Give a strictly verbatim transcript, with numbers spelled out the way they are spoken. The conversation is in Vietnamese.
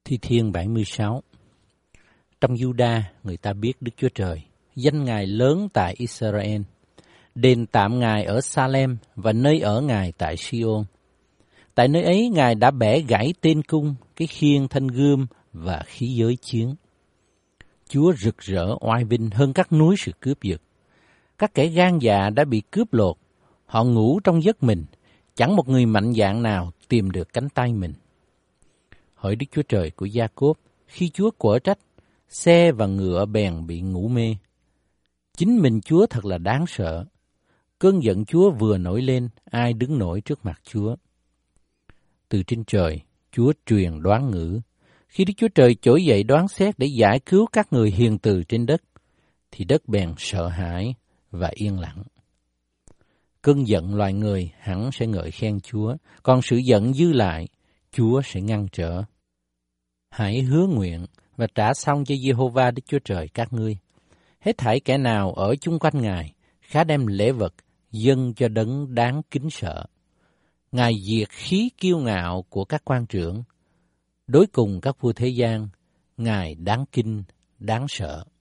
Thi Thiên bảy mươi sáu. Trong Juda, người ta biết Đức Chúa Trời, danh Ngài lớn tại Israel, đền tạm Ngài ở Salem và nơi ở Ngài tại Sion. Tại nơi ấy, Ngài đã bẻ gãy tên cung, cái khiên thanh gươm và khí giới chiến. Chúa rực rỡ oai vinh hơn các núi sự cướp giật. Các kẻ gan dạ đã bị cướp lột, họ ngủ trong giấc mình, chẳng một người mạnh dạn nào tìm được cánh tay mình. Hỡi Đức Chúa Trời của Gia-cốp, khi Chúa quở trách, xe và ngựa bèn bị ngủ mê. Chính mình Chúa thật là đáng sợ. Cơn giận Chúa vừa nổi lên, ai đứng nổi trước mặt Chúa? Từ trên trời, Chúa truyền đoán ngữ. Khi Đức Chúa Trời trỗi dậy đoán xét để giải cứu các người hiền từ trên đất, thì đất bèn sợ hãi và yên lặng. Cơn giận loài người hẳn sẽ ngợi khen Chúa, còn sự giận dư lại, Chúa sẽ ngăn trở. Hãy hứa nguyện và trả xong cho Giê-hô-va Đức Chúa Trời các ngươi. Hết thảy kẻ nào ở chung quanh Ngài, khá đem lễ vật dâng cho đấng đáng kính sợ. Ngài diệt khí kiêu ngạo của các quan trưởng, đối cùng các vua thế gian, Ngài đáng kinh, đáng sợ.